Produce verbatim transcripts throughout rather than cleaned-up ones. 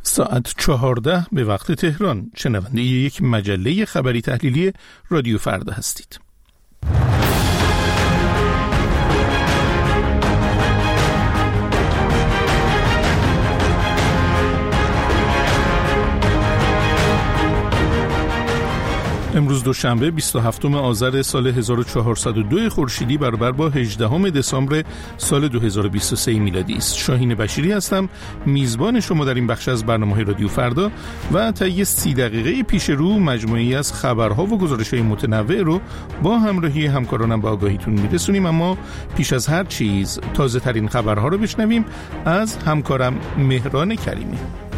ساعت چهارده به وقت تهران. شنونده یک مجله خبری تحلیلی رادیو فردا هستید. امروز دوشنبه بیست و هفتم آذر سال هزار و چهارصد و دو خورشیدی برابر با هجدهم دسامبر سال دو هزار و بیست و سه میلادی است. شاهین بشیری هستم، میزبان شما در این بخش از برنامه رادیو فردا و تا یه سی دقیقه پیش رو مجموعه‌ای از خبرها و گزارش‌های متنوع رو با همراهی همکارانم به آگاهیتون میرسونیم. اما پیش از هر چیز تازه ترین خبرها رو بشنویم از همکارم مهران کریمی.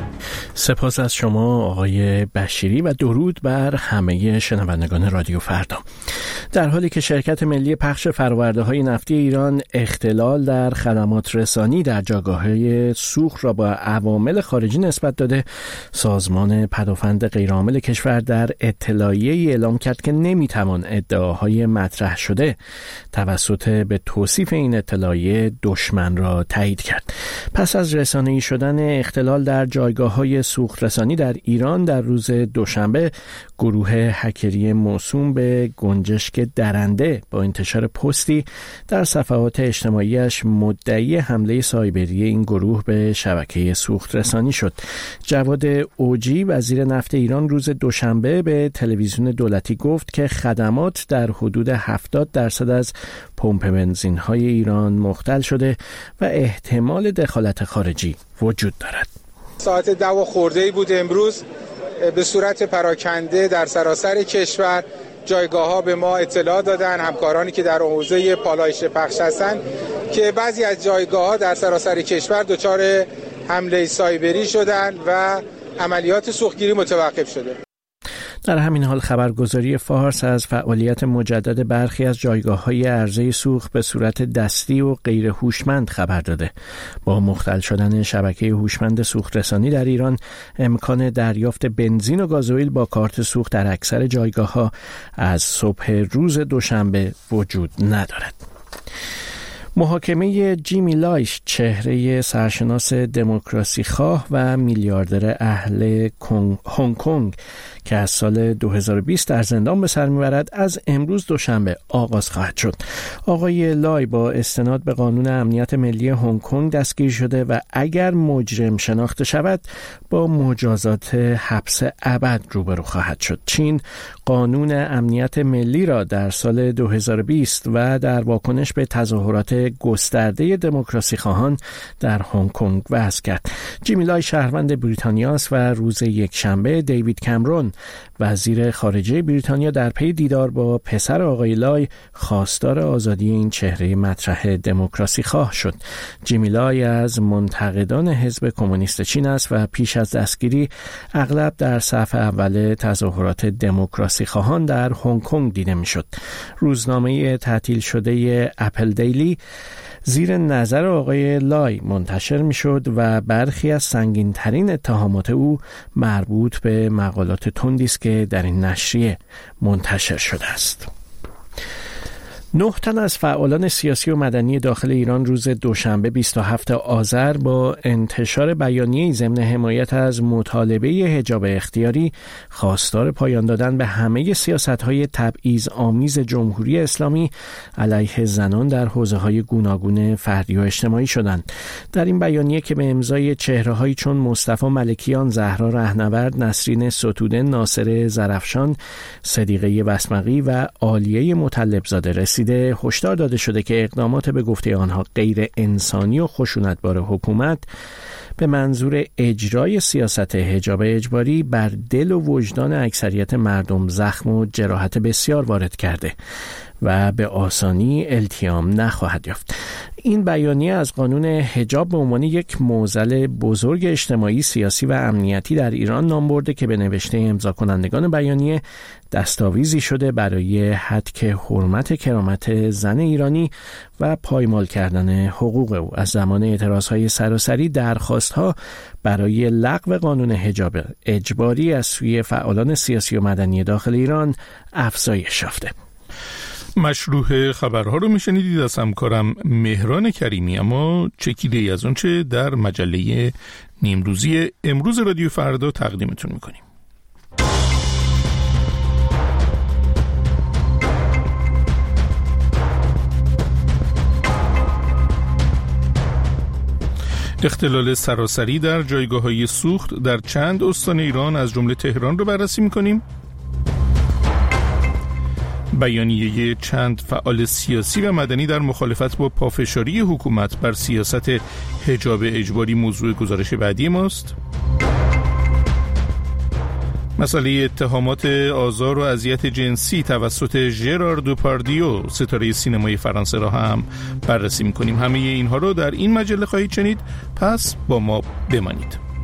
سپاس از شما آقای بشیری و درود بر همه شنوندگان رادیو فردا. در حالی که شرکت ملی پخش فرآورده‌های نفتی ایران اختلال در خدمات رسانی در جایگاه‌های سوخت را با عوامل خارجی نسبت داده، سازمان پدافند غیرعامل کشور در اطلاعیه‌ای اعلام کرد که نمی‌توان ادعاهای مطرح شده توسط به توصیف این اطلاعیه دشمن را تایید کرد. پس از رسانه‌ای شدن اختلال در جایگاه‌های سوخت رسانی در ایران در روز دوشنبه، گروه هکری موسوم به گنجشک درنده با انتشار پستی در صفحات اجتماعیش مدعی حمله سایبری این گروه به شبکه سوخت رسانی شد. جواد اوجی وزیر نفت ایران روز دوشنبه به تلویزیون دولتی گفت که خدمات در حدود هفتاد درصد از پمپ بنزین‌های ایران مختل شده و احتمال دخالت خارجی وجود دارد. ساعت دو خورده‌ای بود امروز به صورت پراکنده در سراسر کشور جایگاه‌ها به ما اطلاع دادن، همکارانی که در حوزه پالایش پخش هستند، که بعضی از جایگاه‌ها در سراسر کشور دچار حمله سایبری شدند و عملیات سوختگیری متوقف شده. در همین حال خبرگزاری فارس از فعالیت مجدد برخی از جایگاه‌های عرضه سوخت به صورت دستی و غیر هوشمند خبر داده. با مختل شدن شبکه هوشمند سوخت رسانی در ایران، امکان دریافت بنزین و گازوئیل با کارت سوخت در اکثر جایگاه‌ها از صبح روز دوشنبه وجود ندارد. محاکمه جیمی لایش، چهره سرشناس دموکراسی خواه و میلیاردر اهل هنگ کنگ که از سال دو هزار و بیست در زندان به سر میبرد، از امروز دوشنبه آغاز خواهد شد. آقای لای با استناد به قانون امنیت ملی هنگ کنگ دستگیر شده و اگر مجرم شناخته شود با مجازات حبس ابد روبرو خواهد شد. چین قانون امنیت ملی را در سال دو هزار و بیست و در واکنش به تظاهرات گسترده دموکراسی خواهان در هنگ کنگ وضع کرد. جیمی لای شهروند بریتانیا است و روز یکشنبه دیوید کامرون وزیر خارجه بریتانیا در پی دیدار با پسر آقای لای خواستار آزادی این چهره مطرح دموکراسی خواه شد. جیمی لای از منتقدان حزب کمونیست چین است و پیش از دستگیری اغلب در صف اول تظاهرات دموکراسی خواهان در هنگ کنگ دیده میشد. روزنامه تعطیل شده اپل دیلی زیر نظر آقای لای منتشر میشد و برخی از سنگین ترین اتهامات او مربوط به مقالات تندی است که در این نشریه منتشر شده است. نه تن از فعالان سیاسی و مدنی داخل ایران روز دوشنبه بیست و هفتم آذر با انتشار بیانیه‌ای ضمن حمایت از مطالبه حجاب اختیاری خواستار پایان دادن به همه سیاست‌های تبعیض‌آمیز جمهوری اسلامی علیه زنان در حوزه‌های گوناگون فردی و اجتماعی شدند. در این بیانیه که به امضای چهره‌هایی چون مصطفی ملکیان، زهرا رهنورد، نسرین ستوده، ناصر زرفشان، صدیقه بسمقی و عالیه مطلبزاده رسید، هشدار داده شده که اقدامات به گفته آنها غیر انسانی و خشونتبار حکومت به منظور اجرای سیاست حجاب اجباری بر دل و وجدان اکثریت مردم زخم و جراحت بسیار وارد کرده و به آسانی التیام نخواهد یافت. این بیانیه از قانون حجاب به عنوان یک معضل بزرگ اجتماعی، سیاسی و امنیتی در ایران نام برده که به نوشته امضا کنندگان بیانیه دستاویزی شده برای هتک حرمت کرامت زن ایرانی و پایمال کردن حقوق او. از زمان اعتراضهای سراسری درخواستها برای لغو قانون حجاب اجباری از سوی فعالان سیاسی و مدنی داخل ایران افزایش یافته. مشروح خبرها رو میشنیدید از همکارم مهران کریمی. اما چکیده ای از اون چه در مجله نیمروزی امروز رادیو فردا تقدیمتون میکنیم. اختلال سراسری در جایگاه‌های سوخت در چند استان ایران از جمله تهران رو بررسی میکنیم. بیانیه چند فعال سیاسی و مدنی در مخالفت با پافشاری حکومت بر سیاست حجاب اجباری موضوع گزارش بعدی ماست. مسئله اتهامات آزار و اذیت جنسی توسط ژرار دوپاردیو ستاره سینمای فرانسه را هم بررسی می‌کنیم. همه اینها رو در این مجله خواهید شنید، پس با ما بمانید.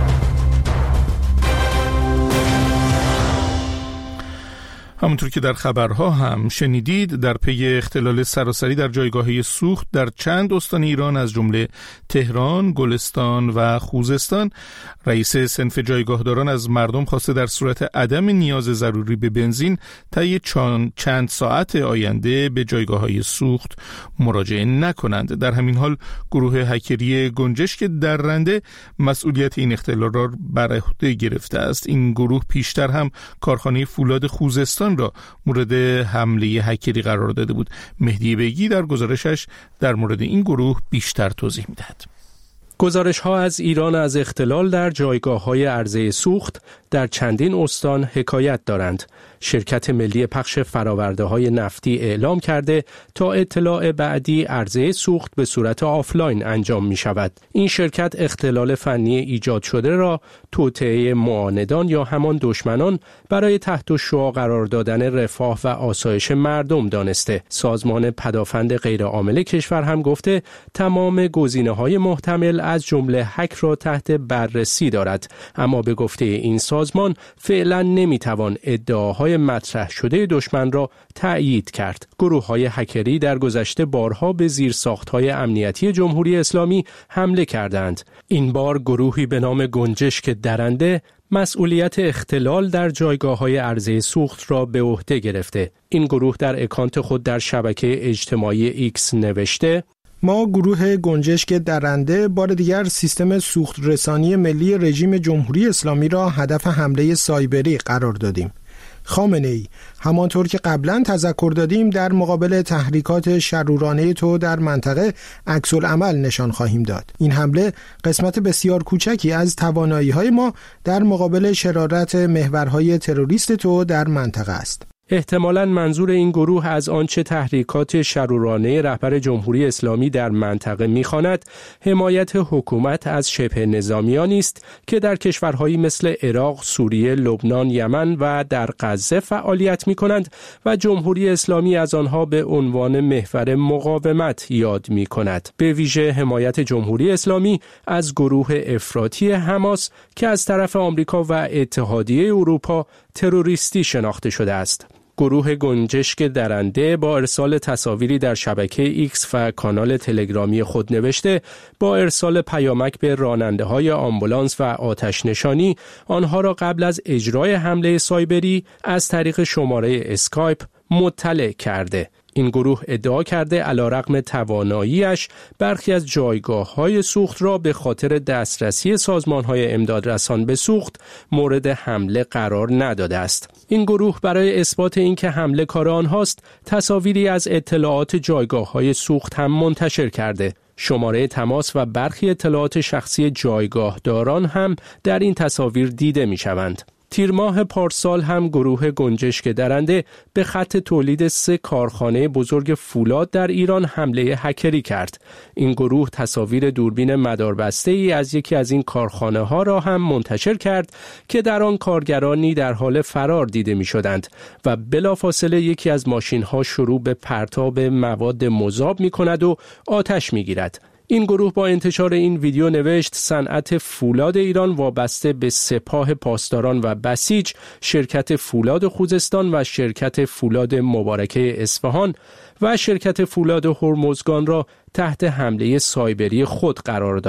همونطور که در خبرها هم شنیدید، در پی اختلال سراسری در جایگاه‌های سوخت در چند استان ایران از جمله تهران، گلستان و خوزستان، رئیس صنف جایگاهداران از مردم خواسته در صورت عدم نیاز ضروری به بنزین طی چند ساعت آینده به جایگاه‌های سوخت مراجعه نکنند. در همین حال گروه هکری گنجشک درنده مسئولیت این اختلال را بر عهده گرفته است. این گروه پیشتر هم کارخانه فولاد خوزستان را مورد حمله هکری قرار داده بود. مهدی بیگی در گزارشش در مورد این گروه بیشتر توضیح می‌دهد. گزارش‌ها از ایران از اختلال در جایگاه‌های عرضه سوخت در چندین استان حکایت دارند. شرکت ملی پخش فرآورده‌های نفتی اعلام کرده تا اطلاع بعدی عرضه سوخت به صورت آفلاین انجام می‌شود. این شرکت اختلال فنی ایجاد شده را توطئه معاندان یا همان دشمنان برای تحت الشعاع قرار دادن رفاه و آسایش مردم دانسته. سازمان پدافند غیرعامل کشور هم گفته تمام گزینه‌های محتمل از جمله هک را تحت بررسی دارد، اما به گفته این سازمان فعلا نمیتوان ادعاهای مطرح شده دشمن را تأیید کرد. گروه‌های هکری در گذشته بارها به زیرساخت‌های امنیتی جمهوری اسلامی حمله کردند. این بار گروهی به نام گنجشک درنده مسئولیت اختلال در جایگاه‌های عرضه سوخت را به عهده گرفته. این گروه در اکانت خود در شبکه اجتماعی ایکس نوشته: ما گروه گنجشک درنده بار دیگر سیستم سوخت رسانی ملی رژیم جمهوری اسلامی را هدف حمله سایبری قرار دادیم. خامنه‌ای، همانطور که قبلا تذکر دادیم در مقابل تحریکات شرورانه تو در منطقه عکس‌العمل نشان خواهیم داد. این حمله قسمت بسیار کوچکی از توانایی‌های ما در مقابل شرارت محورهای تروریست تو در منطقه است. احتمالاً منظور این گروه از آنچه تحریکات شرورانه رهبر جمهوری اسلامی در منطقه می‌خواند حمایت حکومت از شبه نظامیانی است که در کشورهایی مثل عراق، سوریه، لبنان، یمن و در غزه فعالیت می‌کنند و جمهوری اسلامی از آنها به عنوان محور مقاومت یاد می‌کند. به ویژه حمایت جمهوری اسلامی از گروه افراطی حماس که از طرف آمریکا و اتحادیه اروپا تروریستی شناخته شده است. گروه گنجشک درنده با ارسال تصاویری در شبکه ایکس و کانال تلگرامی خود نوشته با ارسال پیامک به راننده‌های آمبولانس و آتش نشانی آنها را قبل از اجرای حمله سایبری از طریق شماره اسکایپ مطلع کرده. این گروه ادعا کرده علیرغم تواناییش برخی از جایگاه‌های سوخت را به خاطر دسترسی سازمان‌های امدادرسان به سوخت مورد حمله قرار نداده است. این گروه برای اثبات اینکه حمله کار آنهاست تصاویری از اطلاعات جایگاه‌های سوخت هم منتشر کرده. شماره تماس و برخی اطلاعات شخصی جایگاهداران هم در این تصاویر دیده می‌شوند. تیر ماه پارسال هم گروه گنجشک درنده به خط تولید سه کارخانه بزرگ فولاد در ایران حمله هکری کرد. این گروه تصاویر دوربین مداربسته ای از یکی از این کارخانه ها را هم منتشر کرد که در آن کارگرانی در حال فرار دیده می شدند و بلافاصله یکی از ماشین ها شروع به پرتاب مواد مذاب می کند و آتش می گیرد. این گروه با انتشار این ویدیو نوشت صنعت فولاد ایران وابسته به سپاه پاسداران و بسیج، شرکت فولاد خوزستان و شرکت فولاد مبارکه اصفهان و شرکت فولاد هرمزگان را تحت حمله سایبری خود قرار داده.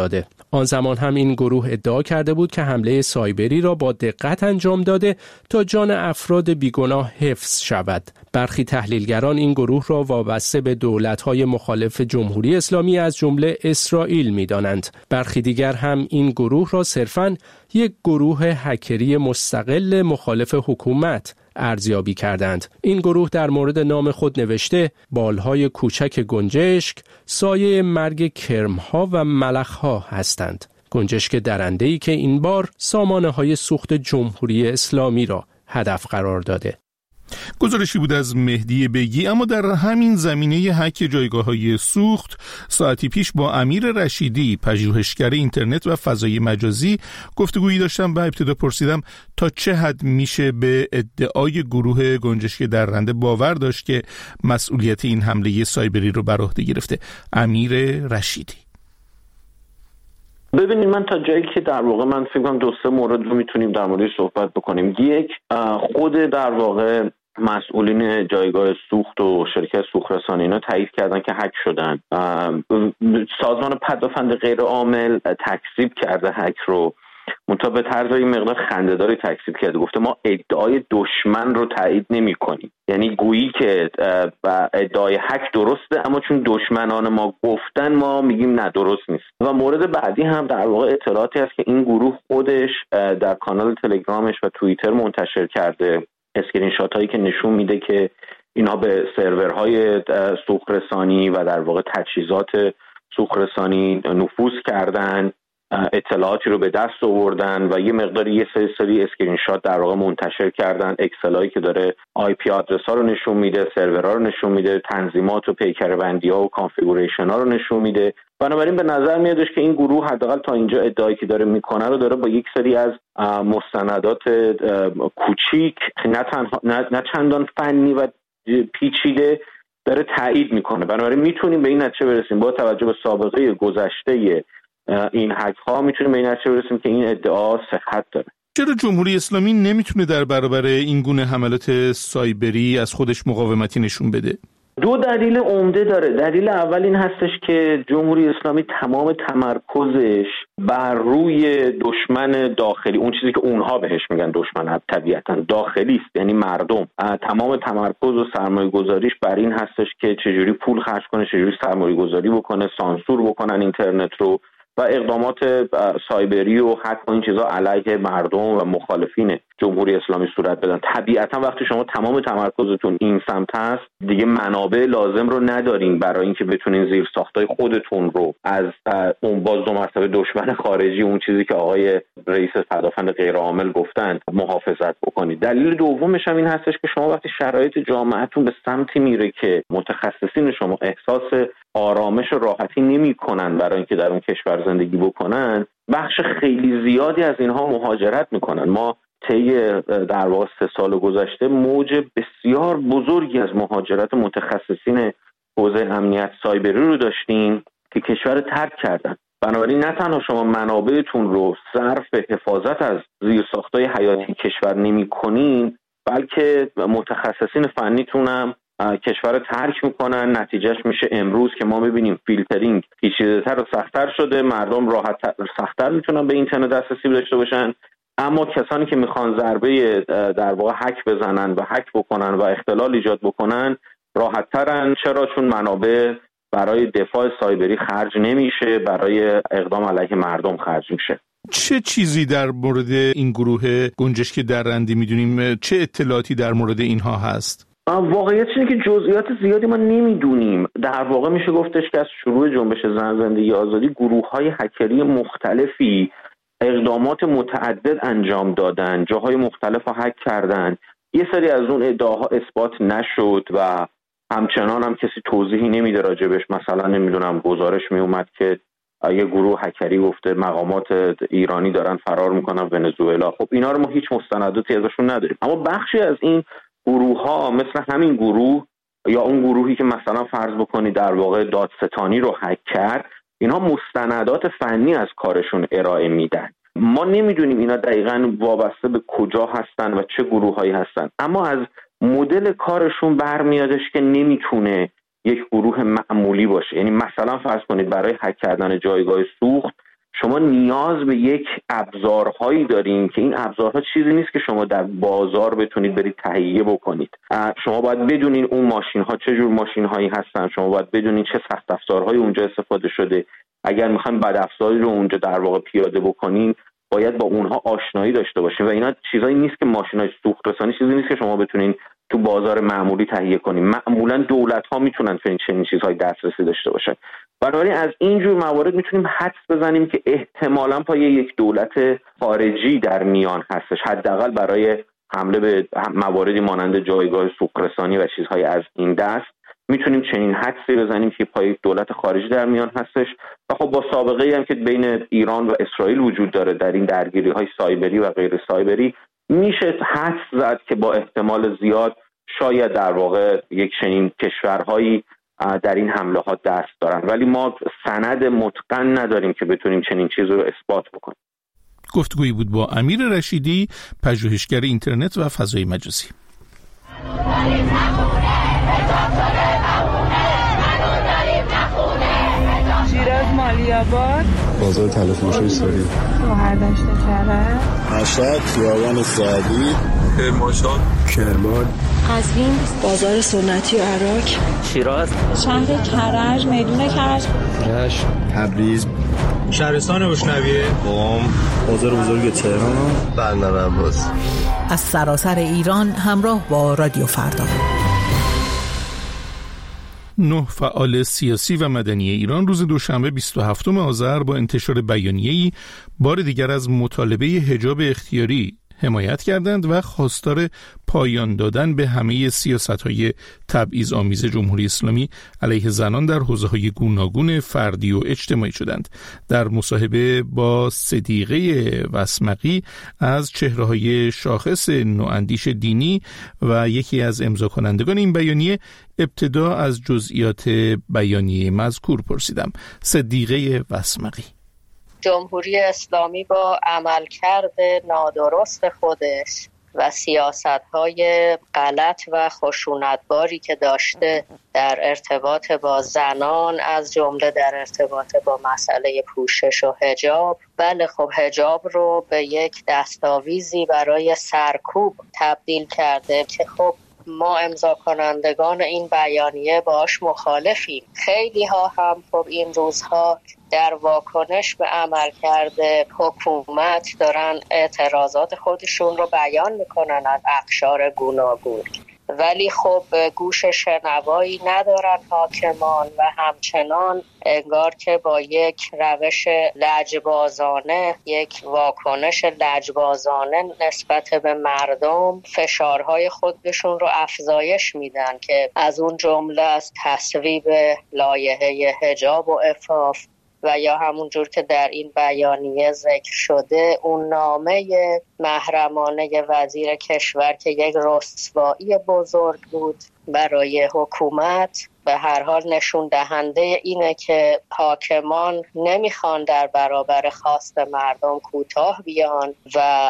آن زمان هم این گروه ادعا کرده بود که حمله سایبری را با دقت انجام داده تا جان افراد بیگناه حفظ شود. برخی تحلیلگران این گروه را وابسته به دولت‌های مخالف جمهوری اسلامی از جمله اسرائیل می‌دانند. برخی دیگر هم این گروه را صرفاً یک گروه هکری مستقل مخالف حکومت ارزیابی کردند. این گروه در مورد نام خود نوشته بالهای کوچک گنجشک سایه مرگ کرمها و ملخها هستند. گنجشک درنده‌ای که این بار سامانه‌های سوخت جمهوری اسلامی را هدف قرار داده. گزارشی بود از مهدی بگی. اما در همین زمینه هک جایگاه‌های سوخت ساعتی پیش با امیر رشیدی پژوهشگر اینترنت و فضای مجازی گفتگویی داشتم و ابتدا پرسیدم تا چه حد میشه به ادعای گروه گنجشک درنده باور داشت که مسئولیت این حمله سایبری رو بر عهده گرفته. امیر رشیدی: ببینید، من تا جایی که در واقع من فکر کنم دو سه مورد رو میتونیم در موردش صحبت بکنیم. یک، خود در واقع مسئولین جایگاه سوخت و شرکت سوخت رسانی اینا تایید کردن که هک شدن. سازمان پدافند غیر عامل تکذیب کرده هک رو، منتها به طرز یه مقدار خنده‌داری تکذیب کرده، گفته ما ادعای دشمن رو تایید نمی‌کنیم. یعنی گویی که ادعای هک درسته، اما چون دشمنان ما گفتن ما میگیم نه درست نیست. و مورد بعدی هم در واقع اطلاعاتی هست که این گروه خودش در کانال تلگرامش و توییتر منتشر کرده، اسکرین شات هایی که نشون میده که اینا به سرورهای سوخت رسانی و در واقع تجهیزات سوخت رسانی نفوذ کردن، اطلاعاتی رو به دست آوردن و یه مقداری یه سری سری اسکرین شات در واقع منتشر کردن، اکسلایی که داره آی پی آدرس ها رو نشون میده، سرورها رو نشون میده، تنظیمات و پیکر بندی ها و کانفیگوریشن ها رو نشون میده. بنابراین به نظر میادش که این گروه حداقل تا اینجا ادعایی که داره میکنه رو داره با یک سری از مستندات کوچیک نه تنها نه, نه چندان فنی و پیچیده داره تایید میکنه. بنابراین میتونیم به این نتیجه برسیم با توجه به سابقه گذشته این هک ها میتونیم به این نتیجه برسیم که این ادعا صحت داره. چرا جمهوری اسلامی نمیتونه در برابر این گونه حملات سایبری از خودش مقاومتی نشون بده؟ دو دلیل عمده داره. دلیل اول این هستش که جمهوری اسلامی تمام تمرکزش بر روی دشمن داخلی، اون چیزی که اونها بهش میگن دشمن طبیعتا داخلی است، یعنی مردم، تمام تمرکز و سرمایه گذاریش بر این هستش که چجوری پول خرج کنه، چجوری سرمایه گذاری بکنه، سانسور بکنن اینترنت رو و اقدامات سایبری و هک و این چیزا علیه مردم و مخالفین جمهوری اسلامی صورت بدن. طبیعتا وقتی شما تمام تمرکزتون این سمت هست، دیگه منابع لازم رو ندارین برای اینکه بتونین زیر ساختای خودتون رو از اون باز دو مرتبه دشمن خارجی، اون چیزی که آقای رئیس پدافند غیر عامل گفتن، محافظت بکنید. دلیل دومش هم این هستش که شما وقتی شرایط جامعهتون به سمتی میره که متخصصین شما احساس آرامش و راحتی نمی‌کنن برای اینکه در اون کشور زندگی بکنن، بخش خیلی زیادی از اینها مهاجرت میکنن. ما طی در واقع سه سال گذشته موج بسیار بزرگی از مهاجرت متخصصین حوزه امنیت سایبری رو داشتیم که کشور ترک کردن. بنابراین نه تنها شما منابعتون رو صرف حفاظت از زیرساختای حیاتی کشور نمی‌کنین، بلکه متخصصین فنیتون هم کشور ترک میکنن. نتیجهش میشه امروز که ما ببینیم فیلترینگ پیچیده‌تر و سخت‌تر شده، مردم راحت سخت‌تر میتونن به اینترنت دسترسی داشته باشن، اما کسانی که میخوان ضربه در واقع هک بزنن و هک بکنن و اختلال ایجاد بکنن راحت‌ترن. چرا؟ چون منابع برای دفاع سایبری خرج نمیشه، برای اقدام علیه مردم خرج میشه. چه چیزی در مورد این گروه گنجشک درنده میدونیم؟ چه اطلاعاتی در مورد اینها هست؟ واقعیت اینه که جزئیات زیادی ما نمیدونیم. در واقع میشه گفتش که از شروع جنبش زن زندگی آزادی گروه‌های هکری مختلفی اقدامات متعدد انجام دادن، جاهای مختلف رو هک کردن. یه سری از اون ادعاها اثبات نشد و همچنان هم کسی توضیحی نمیده راجبش. مثلا نمیدونم گزارش میومد که یه گروه هکری گفته مقامات ایرانی دارن فرار میکنن ونزوئلا. خب اینا رو ما هیچ مستنداتی ازشون نداریم، اما بخشی از این گروه ها مثل همین گروه یا اون گروهی که مثلا فرض بکنی در واقع دادستانی رو هک کرد، اینها مستندات فنی از کارشون ارائه میدن. ما نمیدونیم اینا دقیقاً وابسته به کجا هستن و چه گروهایی هستن، اما از مدل کارشون برمیادش که نمیتونه یک گروه معمولی باشه. یعنی مثلا فرض کنید برای هک کردن جایگاه سوخت شما نیاز به یک ابزارهایی دارین که این ابزارها چیزی نیست که شما در بازار بتونید برید تهیه بکنید. شما باید بدونین اون ماشین‌ها چه جور ماشین‌هایی هستن، شما باید بدونین چه سخت افزارهایی اونجا استفاده شده. اگر می‌خواید بد افزاری رو اونجا در واقع پیاده بکنین، باید با اونها آشنایی داشته باشین و اینا چیزایی نیست که ماشین‌های سوخت رسانی چیزی نیست که شما بتونین تو بازار معمولی تهیه کنین. معمولاً دولت‌ها میتونن چنین چیزهای دسترسی داشته باشن. بنابراین از این جور موارد میتونیم حدس بزنیم که احتمالاً پای یک دولت خارجی در میان هستش، حداقل برای حمله به مواردی مانند جایگاه سوخت‌رسانی و چیزهای از این دست میتونیم چنین حدسی بزنیم که پای یک دولت خارجی در میان هستش. و خب با سابقه‌ای هم که بین ایران و اسرائیل وجود داره در این درگیری‌های سایبری و غیر سایبری، میشه حدس زد که با احتمال زیاد شاید در واقع یک چنین کشورهایی در این حمله ها دست دارن، ولی ما سند متقن نداریم که بتونیم چنین چیزی رو اثبات بکنیم. گفتگویی بود با امیر رشیدی، پژوهشگر اینترنت و فضای مجازی. شیراز مالی‌آباد، بازار تلفروشی ساری، شهردشت کرج، مشهد خیابان سعدی، کرمانشاه، کرمان، قزوین، بازار سنتی و عراق، شیراز، شهر کرج، میدون کرج، رشت، تبریز، شهرستان بشنویه، قم، بازار بزرگ تهران، بندر عباس. از سراسر ایران همراه با رادیو فردا. نه فعال سیاسی و مدنی ایران روز دوشنبه بیست و هفتم آذر با انتشار بیانیه‌ای بار دیگر از مطالبه حجاب اختیاری حمایت کردند و خواستار پایان دادن به همه سیاست‌های تبعیض آمیز جمهوری اسلامی علیه زنان در حوزه‌های گوناگون فردی و اجتماعی شدند. در مصاحبه با صدیقه وسمقی از چهره‌های شاخص نواندیش دینی و یکی از امضا کنندگان این بیانیه، ابتدا از جزئیات بیانیه مذکور پرسیدم. صدیقه وسمقی: جمهوری اسلامی با عملکرد نادرست خودش و سیاست‌های غلط و خشونتباری که داشته در ارتباط با زنان، از جمله در ارتباط با مسئله پوشش و حجاب، بله خب حجاب رو به یک دستاویزی برای سرکوب تبدیل کرده که خب ما امضا کنندگان این بیانیه باش مخالفیم. خیلی ها هم خب این روزها در واکنش به عملکرد حکومت دارن اعتراضات خودشون رو بیان میکنن از اقشار گوناگون، ولی خب گوش شنوایی ندارن حاکمان و همچنان انگار که با یک روش لجبازانه، یک واکنش لجبازانه نسبت به مردم فشارهای خودشون رو افزایش میدن که از اون جمله از تصویب لایحه حجاب و عفاف و یا همون جور که در این بیانیه ذکر شده اون نامه محرمانه وزیر کشور که یک رسوایی بزرگ بود برای حکومت، به هر حال نشون دهنده اینه که حاکمان نمیخوان در برابر خواست مردم کوتاه بیان و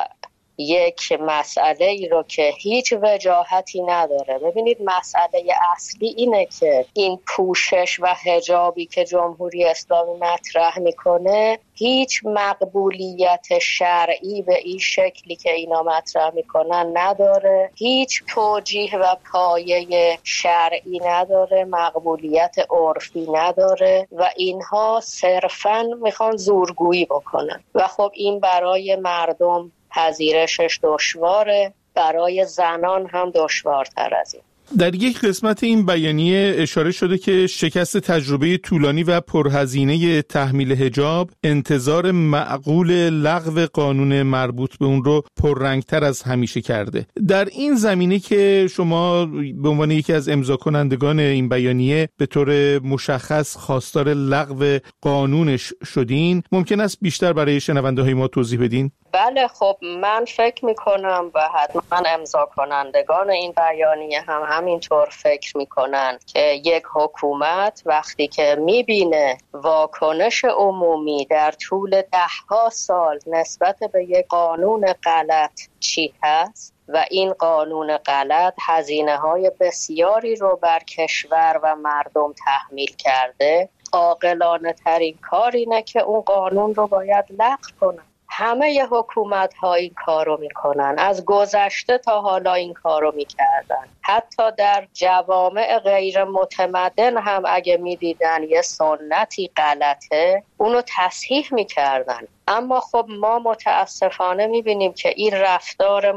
یک مسئله ای رو که هیچ وجاهتی نداره. ببینید مسئله اصلی اینه که این پوشش و حجابی که جمهوری اسلامی مطرح میکنه هیچ مقبولیت شرعی به این شکلی که اینا مطرح میکنن نداره، هیچ توجیه و پایه شرعی نداره، مقبولیت عرفی نداره و اینها صرفاً میخوان زورگویی بکنن و خب این برای مردم پذیرشش دشواره، برای زنان هم دشوارتر از این. در یک قسمت این بیانیه اشاره شده که شکست تجربه طولانی و پرهزینه تحمیل حجاب انتظار معقول لغو قانون مربوط به اون رو پررنگتر از همیشه کرده. در این زمینه که شما به عنوان یکی از امضا کنندگان این بیانیه به طور مشخص خواستار لغو قانونش شدین، ممکن است بیشتر برای شنونده‌های ما توضیح بدین؟ بله خب من فکر میکنم و حتما امضا کنندگان این بیانیه هم همینطور فکر میکنن که یک حکومت وقتی که میبینه واکنش عمومی در طول دهها سال نسبت به یک قانون غلط چی هست و این قانون غلط هزینه‌های بسیاری رو بر کشور و مردم تحمیل کرده، عاقلانه ترین کار اینه که اون قانون رو باید لغو کنن. همه حکومت ها این کارو میکنن، از گذشته تا حالا این کارو میکردن. حتی در جوامع غیر متمدن هم اگه میدیدن یه سنتی غلطه اونو تصحیح میکردن. اما خب ما متاسفانه میبینیم که این رفتار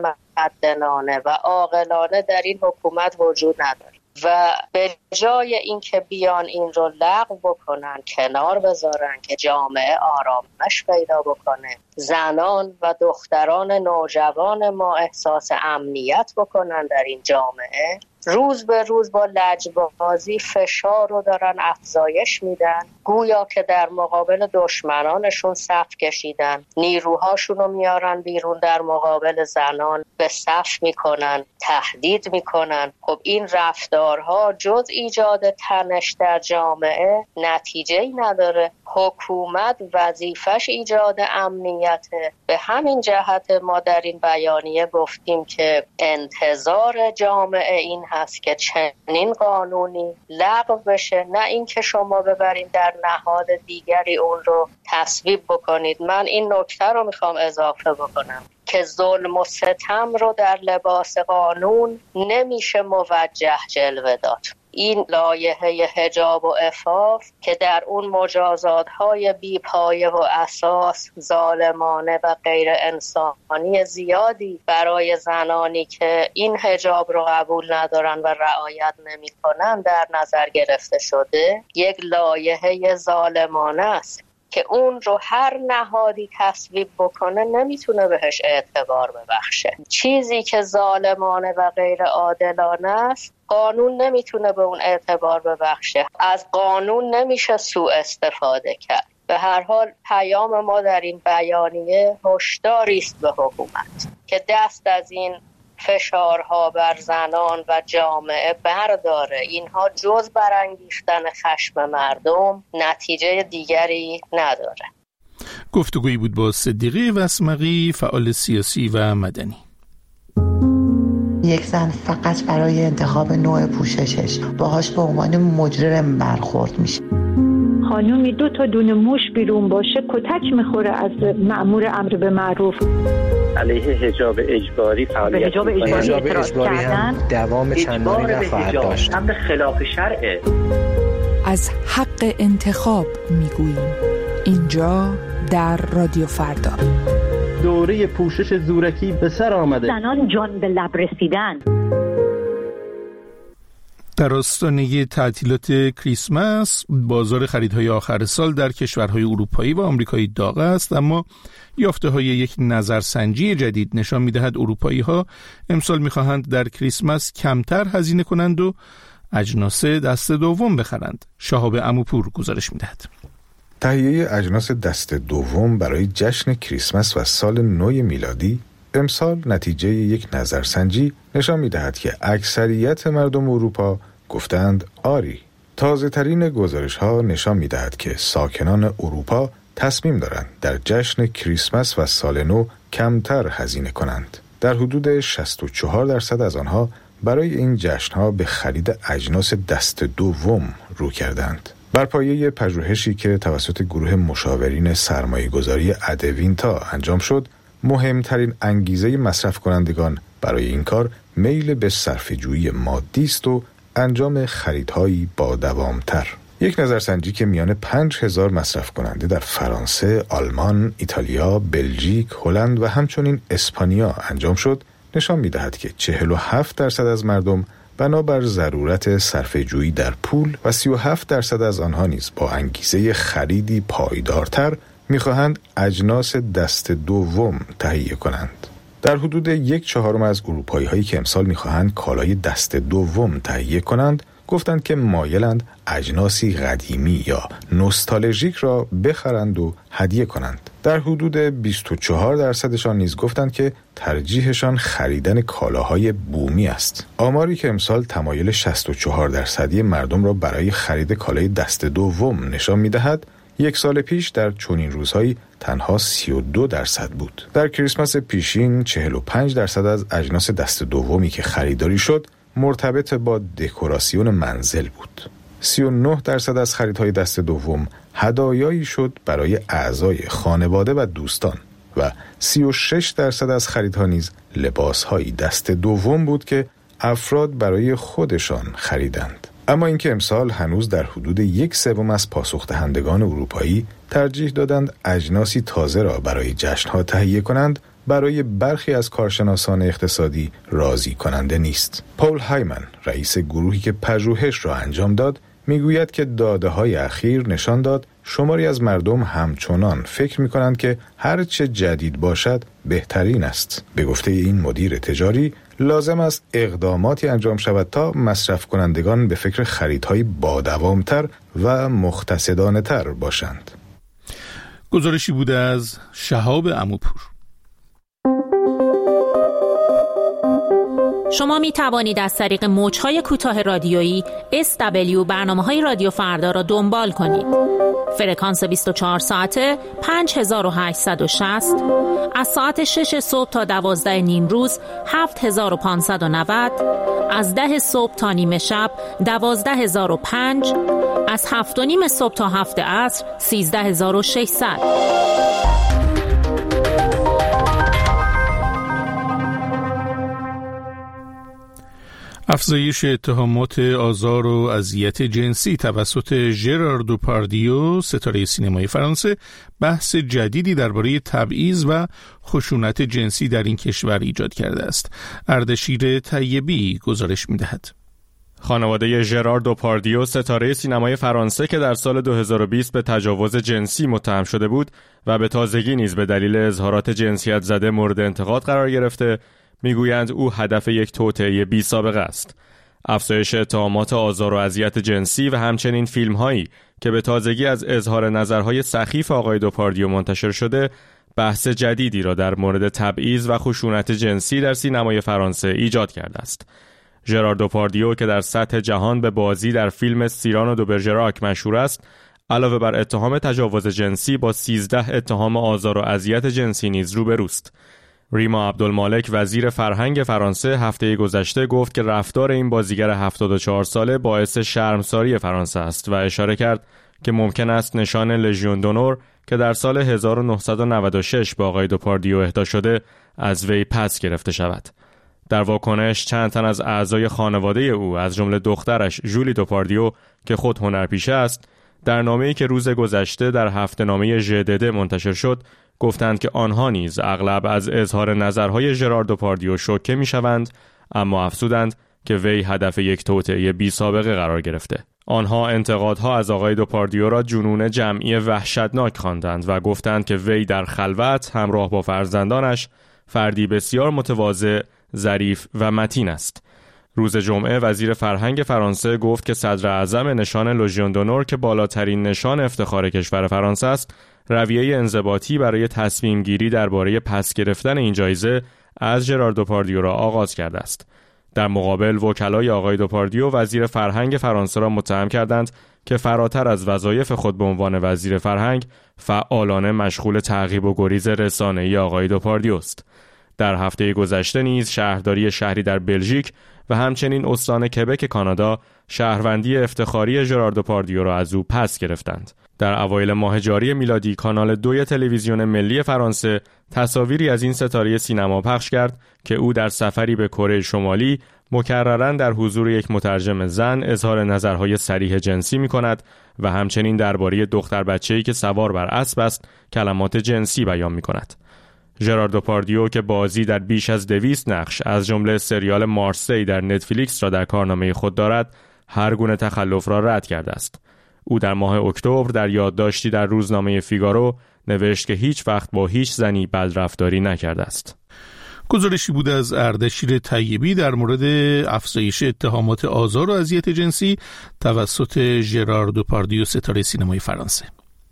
متمدنانه و عاقلانه در این حکومت وجود نداره و به جای اینکه بیان این رو لغو بکنن، کنار بذارن که جامعه آرامش پیدا بکنه، زنان و دختران نوجوان ما احساس امنیت بکنن در این جامعه، روز به روز با لجبازی فشار رو دارن افزایش میدن، گویا که در مقابل دشمنانشون صف کشیدن، نیروهاشون رو میارن بیرون، در مقابل زنان به صف میکنن، تهدید میکنن. خب این رفتارها جز ایجاد تنش در جامعه نتیجه‌ای نداره. حکومت وظیفش ایجاد امنیته. به همین جهت ما در این بیانیه گفتیم که انتظار جامعه این هست که چنین قانونی لغو بشه، نه اینکه شما ببرید در نهاد دیگری اون رو تصویب بکنید. من این نکته رو میخوام اضافه بکنم که ظلم و ستم رو در لباس قانون نمیشه موجه جلوه داد. این لایحه حجاب و عفاف که در اون مجازات‌های بی‌پایه و اساس، ظالمانه و غیر انسانی زیادی برای زنانی که این حجاب رو قبول ندارن و رعایت نمی‌کنن در نظر گرفته شده، یک لایحه ظالمانه است که اون رو هر نهادی تصویب بکنه نمیتونه بهش اعتبار ببخشه. چیزی که ظالمانه و غیر عادلانه است قانون نمیتونه به اون اعتبار ببخشه. از قانون نمیشه سوء استفاده کرد. به هر حال پیام ما در این بیانیه هشداری است به حکومت که دست از این فشارها بر زنان و جامعه برداره. اینها جز برانگیختن خشم مردم نتیجه دیگری نداره. گفتگویی بود با صدیقه وسمقی، فعال سیاسی و مدنی. یک زن فقط برای انتخاب نوع پوششش باهاش به عنوان مجرم برخورد میشه. خانومی دو تا دونه موش بیرون باشه کتک میخوره از مأمور امر به معروف. علیه حجاب اجباری فعالیت حجاب اجباری, حجاب اجباری هم دوام چندانی نخواهد داشت. امر خلاف شرعه. از حق انتخاب میگوییم اینجا در رادیو فردا. دوره پوشش زورکی به سر آمده. زنان جان به لب رسیدن. در آستانه تعطیلات کریسمس بازار خریدهای آخر سال در کشورهای اروپایی و آمریکایی داغ است، اما یافته‌های یک نظرسنجی جدید نشان می‌دهد اروپایی‌ها امسال می‌خواهند در کریسمس کمتر هزینه کنند و اجناس دست دوم بخرند. شهاب عموپور گزارش می‌دهد. تهیه اجناس دست دوم برای جشن کریسمس و سال نو میلادی امسال نتیجه یک نظرسنجی نشان می‌دهد که اکثریت مردم اروپا گفتند آری. تازه ترین گزارش ها نشان می دهد که ساکنان اروپا تصمیم دارند در جشن کریسمس و سال نو کمتر هزینه کنند. در حدود شصت و چهار درصد از آنها برای این جشن ها به خرید اجناس دست دوم رو کردند. بر پایه پژوهشی که توسط گروه مشاورین سرمایه گذاری ادوینتا انجام شد، مهمترین انگیزه مصرف کنندگان برای این کار میل به صرفه‌جویی مادی است و انجام خریدهایی با دوامتر. یک نظرسنجی که میان پنج هزار مصرف کننده در فرانسه، آلمان، ایتالیا، بلژیک، هلند و همچنین اسپانیا انجام شد، نشان می‌دهد که چهل و هفت درصد از مردم بنابر ضرورت صرفه‌جویی در پول و سی و هفت درصد از آنها نیز با انگیزه خریدی پایدارتر می‌خواهند اجناس دست دوم تهیه کنند. در حدود یک چهارم از اروپایی هایی که امسال میخواهند کالای دست دوم تهیه کنند گفتند که مایلند اجناسی قدیمی یا نوستالژیک را بخرند و هدیه کنند. در حدود بیست و چهار درصدشان نیز گفتند که ترجیحشان خریدن کالاهای بومی است. آماری که امسال تمایل شصت و چهار درصدی مردم را برای خرید کالای دست دوم نشان میدهد، یک سال پیش در چنین روزهایی تنها سی و دو درصد بود. در کریسمس پیشین چهل و پنج درصد از اجناس دست دومی که خریداری شد مرتبط با دکوراسیون منزل بود. سی و نه درصد از خریدهای دست دوم هدایایی شد برای اعضای خانواده و دوستان و سی و شش درصد از خریدها نیز لباسهایی دست دوم بود که افراد برای خودشان خریدند. اما اینکه امسال هنوز در حدود یک سوم از پاسخ دهندگان اروپایی ترجیح دادند اجناسی تازه را برای جشن‌ها تهیه کنند، برای برخی از کارشناسان اقتصادی راضی کننده نیست. پول هایمن، رئیس گروهی که پژوهش را انجام داد، میگوید که داده‌های اخیر نشان داد شماری از مردم همچنان فکر می‌کنند که هر چه جدید باشد بهترین است. به گفته این مدیر تجاری، لازم است اقداماتی انجام شود تا مصرف کنندگان به فکر خریدهای با دوام‌تر و مقتصدانه‌تر باشند. گزارشی بوده از شهاب عموپور. شما می توانید از طریق موج‌های کوتاه رادیویی اس دبلیو برنامه‌های رادیو فردا را دنبال کنید. فرکانس بیست و چهار ساعته پنج هزار و هشتصد و شصت، از ساعت شش صبح تا دوازده نیم روز هفت هزار و پانصد و نود، از ده صبح تا نیمه شب دوازده هزار و پنج، از هفت و نیم صبح تا هفت عصر سیزده هزار و ششصد. افزایش اتهامات آزار و اذیت جنسی توسط ژرار دوپاردیو، ستاره سینمای فرانسه، بحث جدیدی درباره تبعیض و خشونت جنسی در این کشور ایجاد کرده است. اردشیر طیبی گزارش می‌دهد. خانواده ژرار دوپاردیو، ستاره سینمای فرانسه که در سال دو هزار و بیست به تجاوز جنسی متهم شده بود و به تازگی نیز به دلیل اظهارات جنسیت زده مورد انتقاد قرار گرفته، میگویند او هدف یک توطئه بی سابقه است. افزایش اتهامات آزار و اذیت جنسی و همچنین فیلم‌هایی که به تازگی از اظهار نظرهای سخیف آقای دوپاردیو منتشر شده، بحث جدیدی را در مورد تبعیض و خشونت جنسی در سینمای فرانسه ایجاد کرده است. ژرار دوپاردیو که در سطح جهان به بازی در فیلم سیران و دو برژراک مشهور است، علاوه بر اتهام تجاوز جنسی با سیزده اتهام آزار و اذیت جنسی نیز روبروست. ریما عبدالمالک، وزیر فرهنگ فرانسه، هفته گذشته گفت که رفتار این بازیگر هفتاد و چهار ساله باعث شرمساری فرانسه است و اشاره کرد که ممکن است نشان لژیون دونور که در سال هزار و نهصد و نود و شش به آقای دوپاردیو اهدا شده از وی پس گرفته شود. در واکنش چند تن از اعضای خانواده او، از جمله دخترش ژولی دوپاردیو که خود هنرپیشه است، در نامه‌ای که روز گذشته در هفته‌نامه ژدد منتشر شد گفتند که آنها نیز اغلب از اظهار نظرهای ژرار دوپاردیو شوکه می‌شوند، اما افزودند که وی هدف یک توطئه بی سابقه قرار گرفته. آنها انتقادها از آقای دوپاردیو را جنون جمعی وحشتناک خواندند و گفتند که وی در خلوت همراه با فرزندانش فردی بسیار متواضع، ظریف و متین است. روز جمعه وزیر فرهنگ فرانسه گفت که صدر اعظم نشان لژیون دونور که بالاترین نشان افتخار کشور فرانسه است، رویه انضباطی برای تصمیم گیری درباره پس گرفتن این جایزه از ژرار دوپاردیو را آغاز کرده است. در مقابل وکلای آقای دوپاردیو وزیر فرهنگ فرانسه را متهم کردند که فراتر از وظایف خود به عنوان وزیر فرهنگ، فعالانه مشغول تعقیب و گریز رسانه‌ای آقای دوپاردیو است. در هفته گذشته نیز شهرداری شهری در بلژیک و همچنین استان کبک کانادا شهروندی افتخاری ژرار دوپاردیو را از او پس گرفتند. در اوایل ماه جاری میلادی کانال دوی تلویزیون ملی فرانسه تصاویری از این ستاره سینما پخش کرد که او در سفری به کره شمالی مکرراً در حضور یک مترجم زن اظهار نظرهای صریح جنسی می‌کند و همچنین درباره دختر بچه‌ای که سوار بر اسب است کلمات جنسی بیان می‌کند. ژرار دوپاردیو که بازی در بیش از دویست نقش از جمله سریال مارسی در نتفلیکس را در کارنامه خود دارد، هر گونه تخلف را رد کرده است. او در ماه اکتبر در یادداشتی در روزنامه فیگارو نوشت که هیچ وقت با هیچ زنی بدرفتاری نکرده است. گزارشی بود از اردشیر طیبی در مورد افزایش اتهامات آزار و اذیت جنسی توسط ژرار دوپاردیو، ستاره سینمای فرانسه.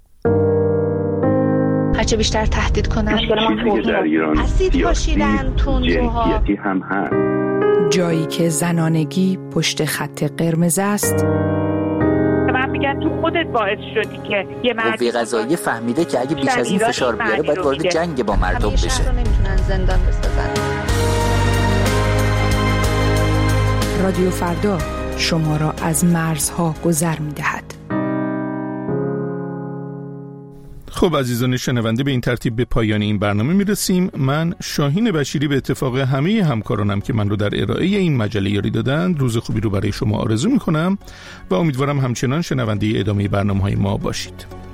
هرچه بیشتر تهدید کنن اسید پاشیدن، تندروها هم هست. جایی که زنانگی پشت خط قرمز است، من میگن تو خودت باعث شدی که یه مرد قوه قضاییه فهمیده که اگه بیش از این فشار بیاره باید وارد جنگ با مردم بشه. شهر رو نمیتونن زندان بسازن. رادیو فردا، شما را از مرزها گذر می‌دهد. خب عزیزان شنونده، به این ترتیب به پایان این برنامه میرسیم. من شاهین بشیری به اتفاق همه همکارانم که من رو در ارائه این مجله یاری دادند روز خوبی رو برای شما آرزو میکنم و امیدوارم همچنان شنونده ادامه برنامه‌های ما باشید.